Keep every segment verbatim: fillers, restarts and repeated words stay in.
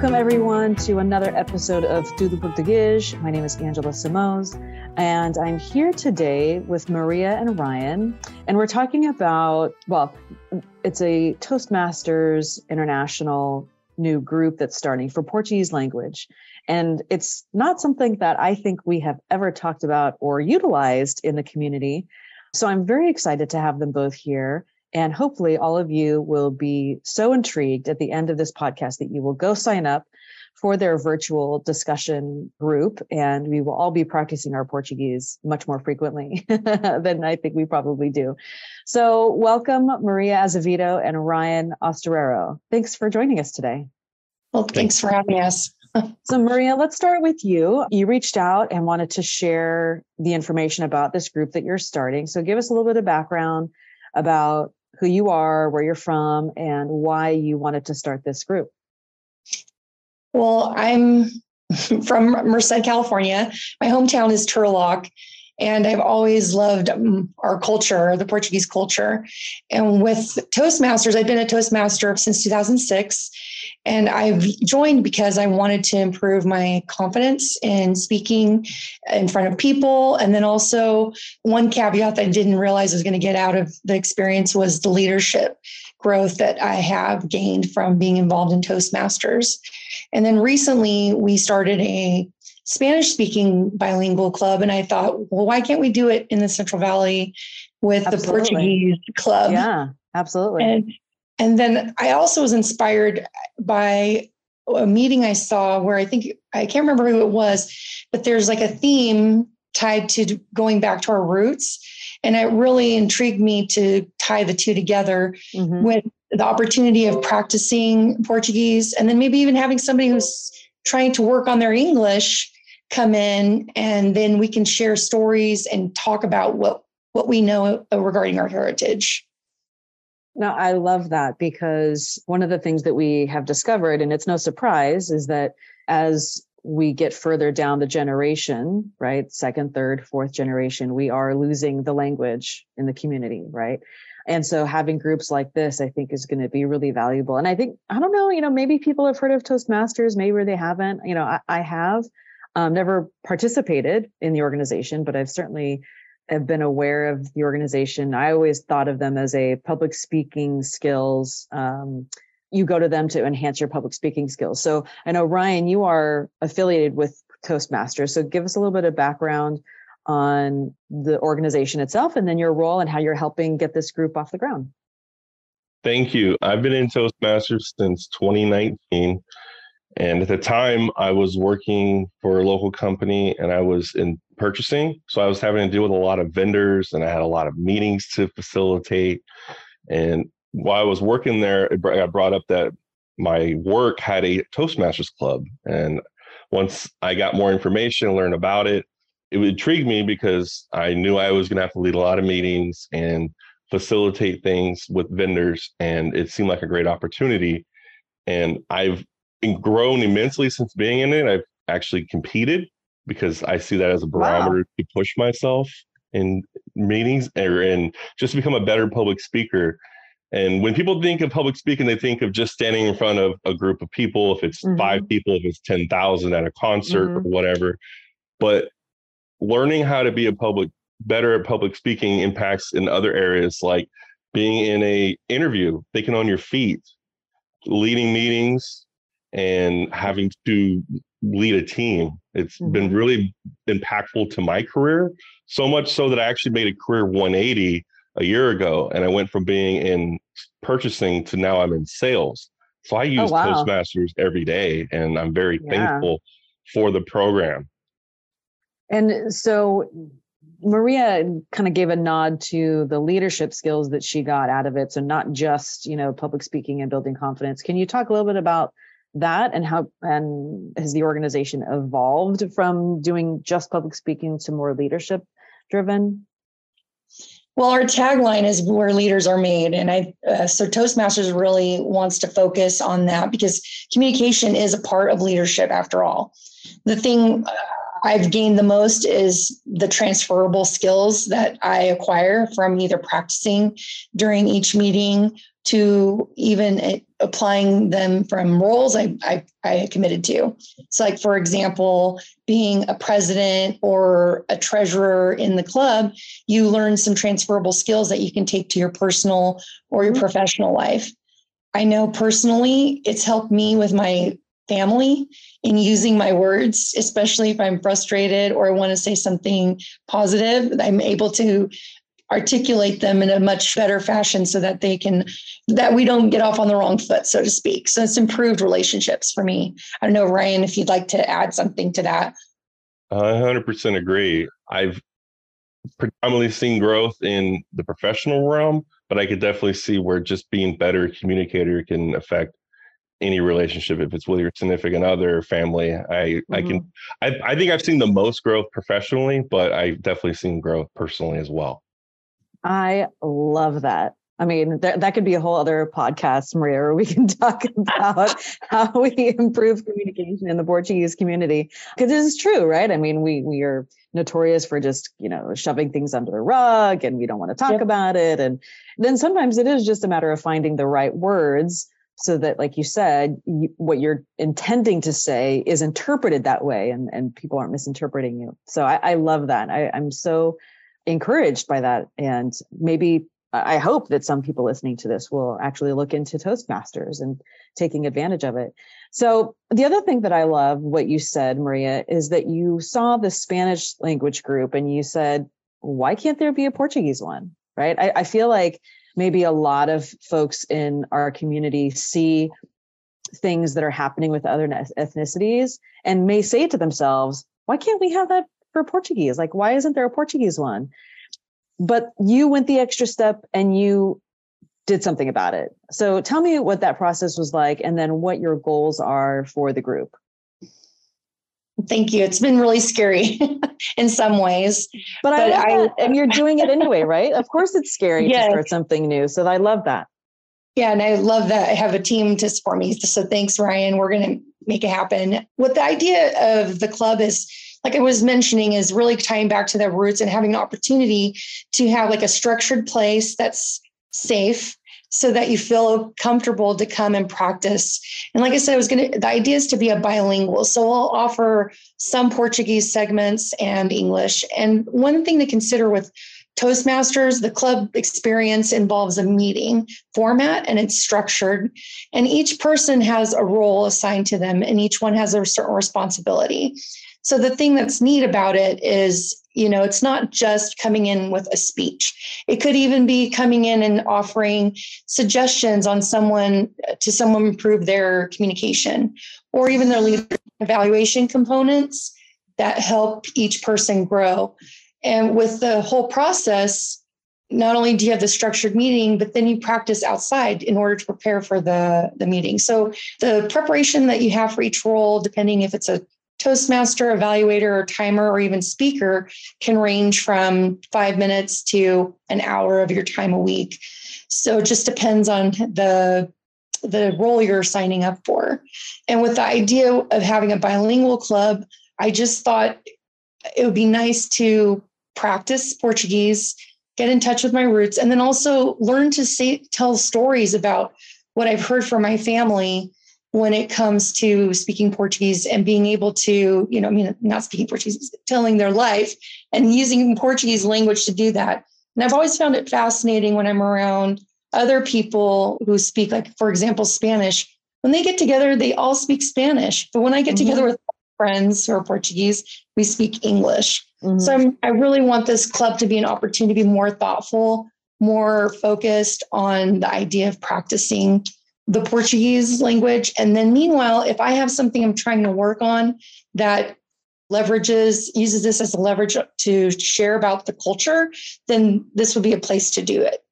Welcome, everyone, to another episode of Tudo Português. My name is Angela Simoes, and I'm here today with Maria and Ryan, and we're talking about, well, it's a Toastmasters International new group that's starting for Portuguese language. And it's not something that I think we have ever talked about or utilized in the community. So I'm very excited to have them both here. And hopefully all of you will be so intrigued at the end of this podcast that you will go sign up for their virtual discussion group. And we will all be practicing our Portuguese much more frequently than I think we probably do. So welcome, Maria Azevedo and Ryan Osterero. Thanks for joining us today. Well, thanks for having us. So Maria, let's start with you. You reached out and wanted to share the information about this group that you're starting. So give us a little bit of background about who you are, where you're from, and why you wanted to start this group. Well, I'm from Merced, California. My hometown is Turlock, and I've always loved our culture, the Portuguese culture. And with Toastmasters, I've been a Toastmaster since two thousand six, and I've joined because I wanted to improve my confidence in speaking in front of people. And then also one caveat that I didn't realize I was going to get out of the experience was the leadership growth that I have gained from being involved in Toastmasters. And then recently we started a Spanish-speaking bilingual club, and I thought, well, why can't we do it in the Central Valley with absolutely. The Portuguese club? Yeah, absolutely. And and then I also was inspired by a meeting I saw where I think, I can't remember who it was, but there's like a theme tied to going back to our roots. And it really intrigued me to tie the two together mm-hmm. with the opportunity of practicing Portuguese, and then maybe even having somebody who's trying to work on their English come in, and then we can share stories and talk about what, what we know regarding our heritage. No, I love that, because one of the things that we have discovered, and it's no surprise, is that as we get further down the generation, right, second, third, fourth generation, we are losing the language in the community, right? And so having groups like this, I think, is going to be really valuable. And I think, I don't know, you know, maybe people have heard of Toastmasters, maybe they haven't. You know, I, I have um, never participated in the organization, but I've certainly have been aware of the organization. I always thought of them as a public speaking skills. Um, you go to them to enhance your public speaking skills. So I know, Ryan, you are affiliated with Toastmasters. So give us a little bit of background on the organization itself, and then your role and how you're helping get this group off the ground. Thank you. I've been in Toastmasters since twenty nineteen. And at the time, I was working for a local company, and I was in purchasing. So I was having to deal with a lot of vendors, and I had a lot of meetings to facilitate. And while I was working there, it got brought up that my work had a Toastmasters club. And once I got more information and learned about it, it intrigued me, because I knew I was going to have to lead a lot of meetings and facilitate things with vendors. And it seemed like a great opportunity. And I've grown immensely since being in it. I've actually competed, because I see that as a barometer wow. to push myself in meetings or and just become a better public speaker. And when people think of public speaking, they think of just standing in front of a group of people. If it's mm-hmm. five people, if it's ten thousand at a concert mm-hmm. or whatever. But learning how to be a public, better at public speaking impacts in other areas, like being in a interview, thinking on your feet, leading meetings, and having to lead a team. It's mm-hmm. been really impactful to my career, so much so that I actually made a career one eighty a year ago. And I went from being in purchasing to now I'm in sales. So I use oh, wow. Toastmasters every day, and I'm very yeah. thankful for the program. And so Maria kind of gave a nod to the leadership skills that she got out of it. So not just, you know, public speaking and building confidence. Can you talk a little bit about that, and how, and has the organization evolved from doing just public speaking to more leadership driven? Well, our tagline is where leaders are made. And I, uh, so Toastmasters really wants to focus on that, because communication is a part of leadership after all. The thing I've gained the most is the transferable skills that I acquire from either practicing during each meeting to even applying them from roles I, I, I committed to. So like, for example, being a president or a treasurer in the club, you learn some transferable skills that you can take to your personal or your mm-hmm. professional life. I know personally, it's helped me with my family in using my words, especially if I'm frustrated or I want to say something positive. I'm able to articulate them in a much better fashion so that they can, that we don't get off on the wrong foot, so to speak. So it's improved relationships for me. I don't know, Ryan, if you'd like to add something to that. I one hundred percent agree. I've predominantly seen growth in the professional realm, but I could definitely see where just being better communicator can affect any relationship, if it's with your significant other, family. I, mm-hmm. I can, I, I think I've seen the most growth professionally, but I've definitely seen growth personally as well. I love that. I mean, th- that could be a whole other podcast, Maria, where we can talk about how we improve communication in the Portuguese community. Because this is true, right? I mean, we we are notorious for just, you know, shoving things under the rug and we don't want to talk yep. about it. And then sometimes it is just a matter of finding the right words so that, like you said, you, what you're intending to say is interpreted that way and, and people aren't misinterpreting you. So I, I love that. I, I'm so encouraged by that. And maybe I hope that some people listening to this will actually look into Toastmasters and taking advantage of it. So the other thing that I love what you said, Maria, is that you saw the Spanish language group and you said, why can't there be a Portuguese one? Right? I, I feel like maybe a lot of folks in our community see things that are happening with other ethnicities and may say to themselves, why can't we have that for Portuguese? Like, why isn't there a Portuguese one? But you went the extra step and you did something about it. So tell me what that process was like and then what your goals are for the group. Thank you. It's been really scary in some ways. But, but I love I, that. And you're doing it anyway, right? Of course it's scary yes. to start something new. So I love that. Yeah. And I love that I have a team to support me. So thanks, Ryan. We're going to make it happen. What the idea of the club is, like I was mentioning, is really tying back to their roots and having an opportunity to have like a structured place that's safe so that you feel comfortable to come and practice. And like I said, I was going to, the idea is to be a bilingual. So we'll offer some Portuguese segments and English. And one thing to consider with Toastmasters, the club experience involves a meeting format and it's structured. And each person has a role assigned to them and each one has a certain responsibility. So the thing that's neat about it is, you know, it's not just coming in with a speech. It could even be coming in and offering suggestions on someone to someone improve their communication, or even their leadership evaluation components that help each person grow. And with the whole process, not only do you have the structured meeting, but then you practice outside in order to prepare for the, the meeting. So the preparation that you have for each role, depending if it's a Toastmaster, evaluator, or timer, or even speaker, can range from five minutes to an hour of your time a week. So it just depends on the, the role you're signing up for. And with the idea of having a bilingual club, I just thought it would be nice to practice Portuguese, get in touch with my roots, and then also learn to say, tell stories about what I've heard from my family when it comes to speaking Portuguese and being able to, you know, I mean, not speaking Portuguese, telling their life and using Portuguese language to do that. And I've always found it fascinating when I'm around other people who speak, like, for example, Spanish. When they get together, they all speak Spanish. But when I get mm-hmm. together with friends who are Portuguese, we speak English. Mm-hmm. So I'm, I really want this club to be an opportunity to be more thoughtful, more focused on the idea of practicing the Portuguese language. And then meanwhile, if I have something I'm trying to work on that leverages, uses this as a leverage to share about the culture, then this would be a place to do it.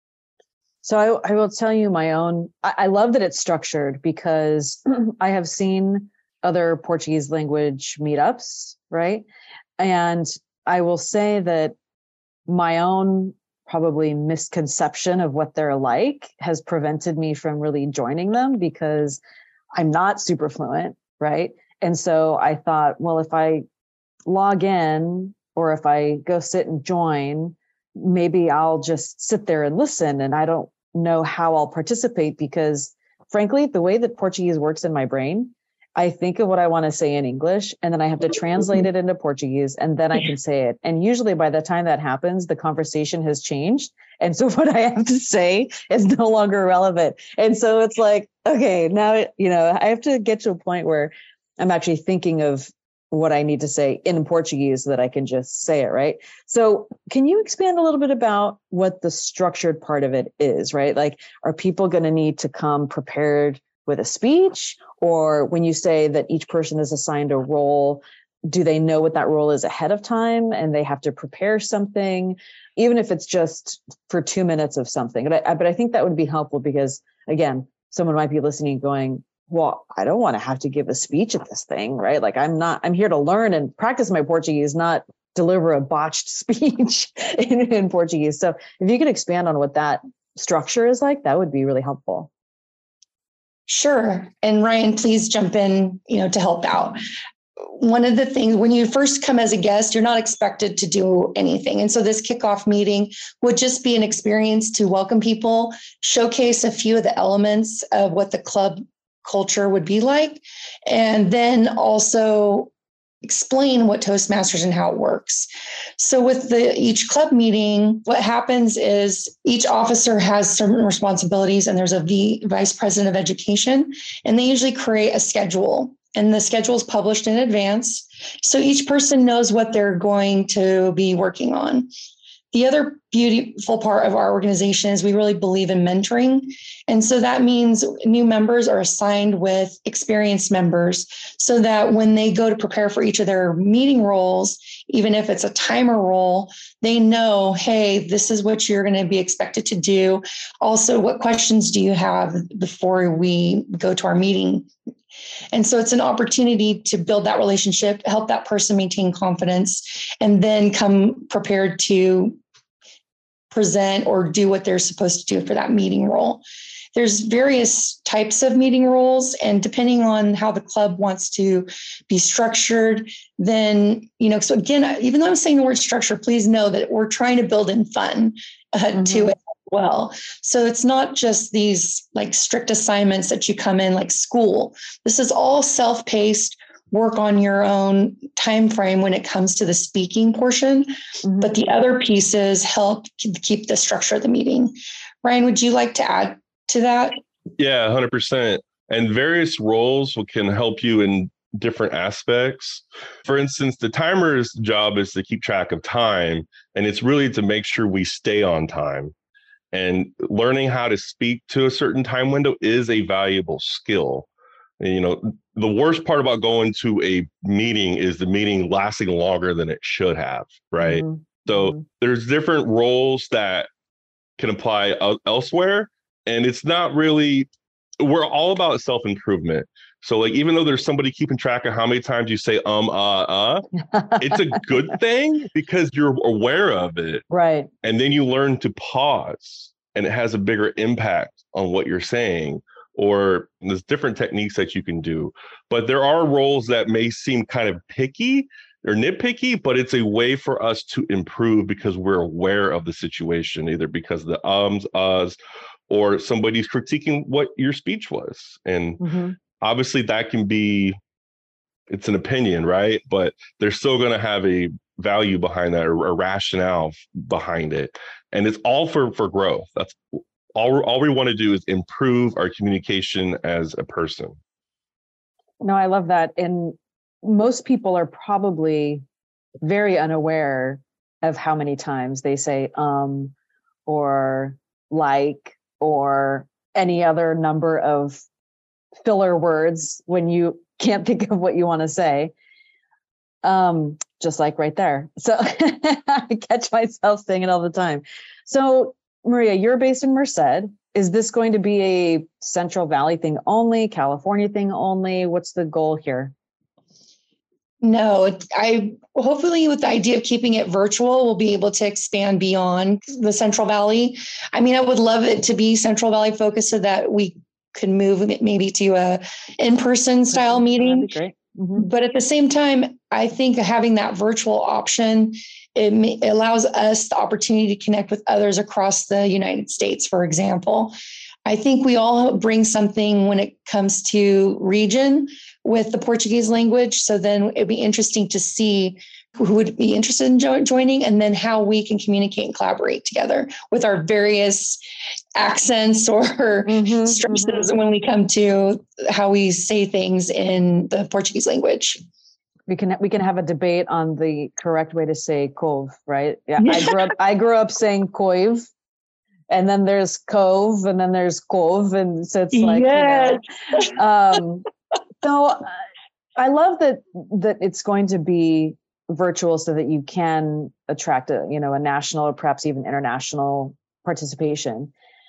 So I, I will tell you my own, I, I love that it's structured because I have seen other Portuguese language meetups, right? And I will say that my own probably misconception of what they're like has prevented me from really joining them because I'm not super fluent, right? And so I thought, well, if I log in or if I go sit and join, maybe I'll just sit there and listen and I don't know how I'll participate because, frankly, the way that Portuguese works in my brain, I think of what I want to say in English, and then I have to translate it into Portuguese, and then I can say it. And usually by the time that happens, the conversation has changed. And so what I have to say is no longer relevant. And so it's like, okay, now, you know, I have to get to a point where I'm actually thinking of what I need to say in Portuguese so that I can just say it, right? So can you expand a little bit about what the structured part of it is, right? Like, are people going to need to come prepared with a speech? Or when you say that each person is assigned a role, do they know what that role is ahead of time and they have to prepare something, even if it's just for two minutes of something? But I, but I think that would be helpful because, again, someone might be listening going, well, I don't want to have to give a speech at this thing, right? Like I'm not, I'm here to learn and practice my Portuguese, not deliver a botched speech in, in Portuguese. So if you could expand on what that structure is like, that would be really helpful. Sure. And Ryan, please jump in, you know, to help out. One of the things, when you first come as a guest, you're not expected to do anything. And so this kickoff meeting would just be an experience to welcome people, showcase a few of the elements of what the club culture would be like, and then also explain what Toastmasters and how it works. So with the each club meeting, what happens is each officer has certain responsibilities, and there's a v, vice president of education, and they usually create a schedule, and the schedule is published in advance. So each person knows what they're going to be working on. The other beautiful part of our organization is we really believe in mentoring. And so that means new members are assigned with experienced members so that when they go to prepare for each of their meeting roles, even if it's a timer role, they know, hey, this is what you're going to be expected to do. Also, what questions do you have before we go to our meeting? And so it's an opportunity to build that relationship, help that person maintain confidence, and then come prepared to present or do what they're supposed to do for that meeting role. There's various types of meeting roles, and depending on how the club wants to be structured, then, you know, so again, even though I'm saying the word structure, please know that we're trying to build in fun uh, mm-hmm. to it as well. So it's not just these like strict assignments that you come in like school. This is all self-paced, work on your own time frame when it comes to the speaking portion, mm-hmm. but the other pieces help keep the structure of the meeting. Ryan, would you like to add to that? Yeah, one hundred percent. And various roles can help you in different aspects. For instance, the timer's job is to keep track of time, and it's really to make sure we stay on time. And learning how to speak to a certain time window is a valuable skill. You know, the worst part about going to a meeting is the meeting lasting longer than it should have, right? Mm-hmm. So mm-hmm. there's different roles that can apply elsewhere. And it's not really, we're all about self-improvement. So like, even though there's somebody keeping track of how many times you say, um, uh, uh, it's a good thing because you're aware of it. Right. And then you learn to pause, and it has a bigger impact on what you're saying. Or there's different techniques that you can do. But there are roles that may seem kind of picky or nitpicky, but it's a way for us to improve because we're aware of the situation, either because of the ums, uhs, or somebody's critiquing what your speech was. And mm-hmm. obviously that can be, it's an opinion, right? But they're still going to have a value behind that, or a rationale behind it. And it's all for, for growth. That's All, all we want to do is improve our communication as a person. No, I love that. And most people are probably very unaware of how many times they say um, or like, or any other number of filler words when you can't think of what you want to say. Um, just like right there. So I catch myself saying it all the time. So Maria, you're based in Merced. Is this going to be a Central Valley thing only, California thing only? What's the goal here? No, I hopefully with the idea of keeping it virtual, we'll be able to expand beyond the Central Valley. I mean, I would love it to be Central Valley focused so that we could move it maybe to a in-person style meeting. That'd be great. Mm-hmm. But at the same time, I think having that virtual option, it, may, it allows us the opportunity to connect with others across the United States, for example. I think we all bring something when it comes to region with the Portuguese language. So then it'd be interesting to see who would be interested in jo- joining, and then how we can communicate and collaborate together with our various accents or mm-hmm, stresses mm-hmm. when we come to how we say things in the Portuguese language. We can we can have a debate on the correct way to say cove, right? Yeah, yeah. I grew up I grew up saying coive, and then there's cove, and then there's cove, and so it's like, yes. you know, um, so I love that that it's going to be virtual so that you can attract a, you know, a national or perhaps even international participation.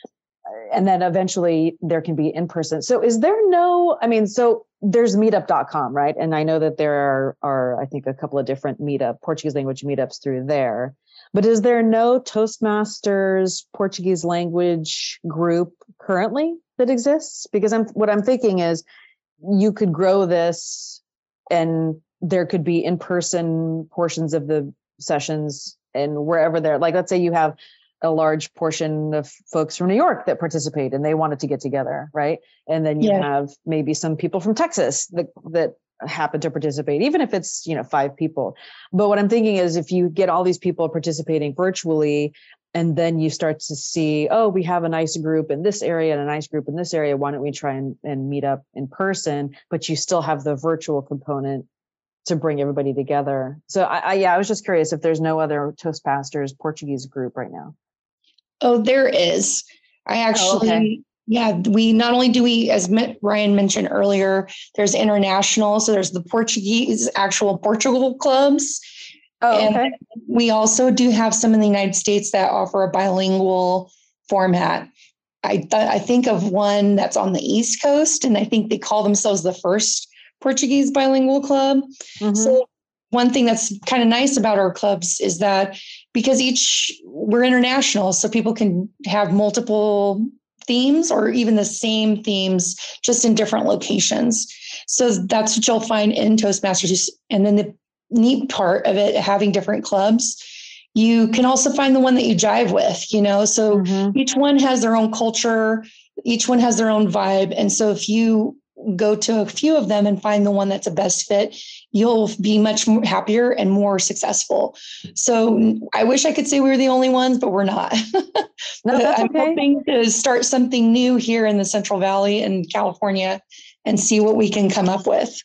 And then eventually there can be in person. So is there no, I mean, so there's meetup dot com, right? And I know that there are, are, I think, a couple of different meetup, Portuguese language meetups through there. But is there no Toastmasters Portuguese language group currently that exists? Because I'm, what I'm thinking is you could grow this and there could be in-person portions of the sessions, and wherever they're, like, let's say you have a large portion of folks from New York that participate and they wanted to get together, right? And then you yeah. have maybe some people from Texas that, that happen to participate, even if it's, you know, five people. But what I'm thinking is if you get all these people participating virtually, and then you start to see, oh, we have a nice group in this area and a nice group in this area, why don't we try and, and meet up in person? But you still have the virtual component to bring everybody together. So I, I yeah, I was just curious if there's no other Toastmasters Portuguese group right now. Oh, there is. I actually, oh, okay. yeah, we not only do we, as Ryan mentioned earlier, there's international. So there's the Portuguese, actual Portugal clubs. Oh, and okay. we also do have some in the United States that offer a bilingual format. I th- I think of one that's on the East Coast, and I think they call themselves the first Portuguese bilingual club. Mm-hmm. So one thing that's kind of nice about our clubs is that because each we're international, so people can have multiple themes or even the same themes, just in different locations. So that's what you'll find in Toastmasters. And then the neat part of it, having different clubs, you can also find the one that you jive with, you know, so mm-hmm. each one has their own culture, each one has their own vibe. And so if you go to a few of them and find the one that's a best fit, you'll be much more happier and more successful. So I wish I could say we were the only ones, but we're not. No, that's I'm okay. hoping to start something new here in the Central Valley in California and see what we can come up with.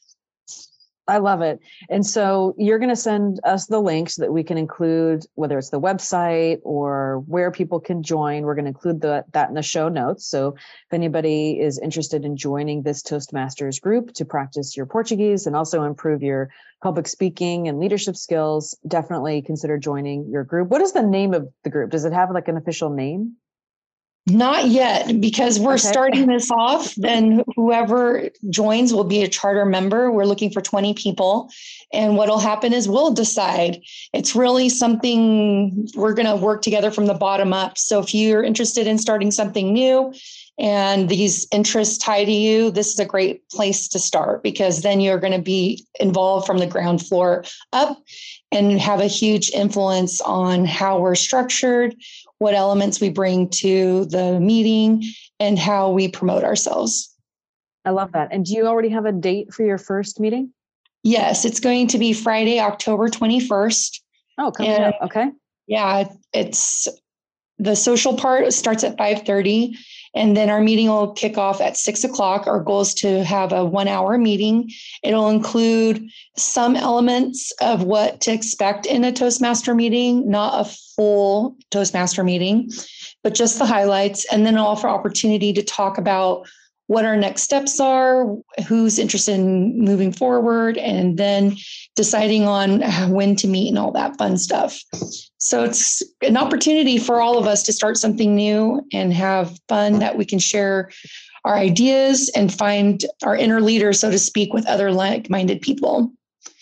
I love it. And so you're going to send us the link so that we can include, whether it's the website or where people can join. We're going to include the, that in the show notes. So if anybody is interested in joining this Toastmasters group to practice your Portuguese and also improve your public speaking and leadership skills, definitely consider joining your group. What is the name of the group? Does it have like an official name? Not yet, because we're okay. starting this off. Then whoever joins will be a charter member. We're looking for twenty people. And what will happen is we'll decide. It's really something we're going to work together from the bottom up. So if you're interested in starting something new and these interests tie to you, this is a great place to start, because then you're going to be involved from the ground floor up and have a huge influence on how we're structured, what elements we bring to the meeting, and how we promote ourselves. I love that. And do you already have a date for your first meeting? Yes, it's going to be Friday, October twenty-first. Oh, coming up. Okay. Yeah, it's the social part starts at five thirty, and then our meeting will kick off at six o'clock. Our goal is to have a one hour meeting. It'll include some elements of what to expect in a Toastmaster meeting, not a full Toastmaster meeting, but just the highlights. And then I'll offer opportunity to talk about what our next steps are, who's interested in moving forward, and then deciding on when to meet and all that fun stuff. So it's an opportunity for all of us to start something new and have fun, that we can share our ideas and find our inner leader, so to speak, with other like-minded people.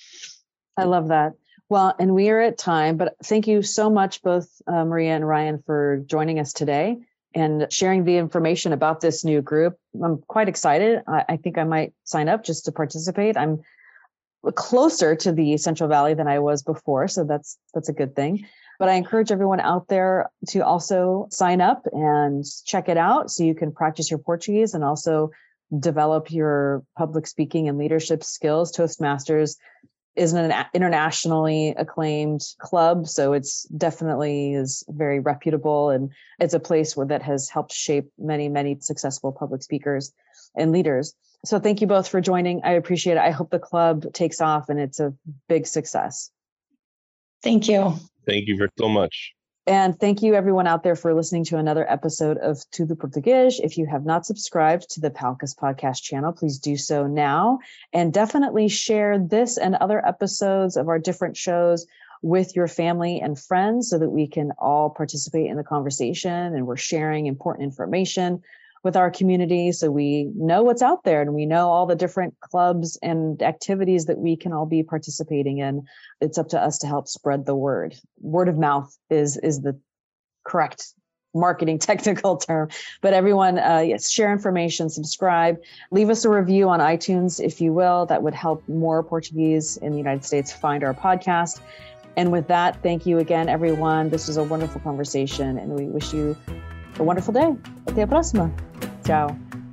I love that. Well, and we are at time, but thank you so much, both uh, Maria and Ryan, for joining us today and sharing the information about this new group. I'm quite excited. I, I think I might sign up just to participate. I'm closer to the Central Valley than I was before. So that's that's a good thing. But I encourage everyone out there to also sign up and check it out so you can practice your Portuguese and also develop your public speaking and leadership skills. Toastmasters is an internationally acclaimed club, so it's definitely is very reputable, and it's a place where that has helped shape many, many successful public speakers and leaders. So thank you both for joining. I appreciate it. I hope the club takes off and it's a big success. Thank you. Thank you very so much. And thank you everyone out there for listening to another episode of Tudo Português. If you have not subscribed to the Palcas podcast channel, please do so now. And definitely share this and other episodes of our different shows with your family and friends so that we can all participate in the conversation, and we're sharing important information with our community so we know what's out there and we know all the different clubs and activities that we can all be participating in. It's up to us to help spread the word. Word of mouth is is the correct marketing technical term. But everyone, uh, yes, share information, subscribe, leave us a review on iTunes, if you will. That would help more Portuguese in the United States find our podcast. And with that, thank you again, everyone. This was a wonderful conversation, and we wish you a wonderful day. Até a próxima. Ciao.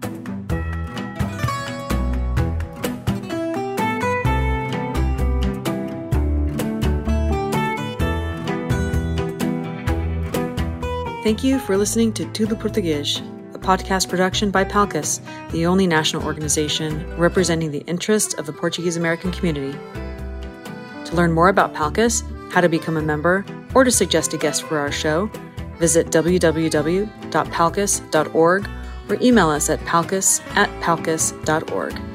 Thank you for listening to Tudo Português, a podcast production by Palcas, the only national organization representing the interests of the Portuguese American community. To learn more about Palcas, how to become a member, or to suggest a guest for our show, visit w w w dot palcas dot org or email us at palcas at palcas dot org.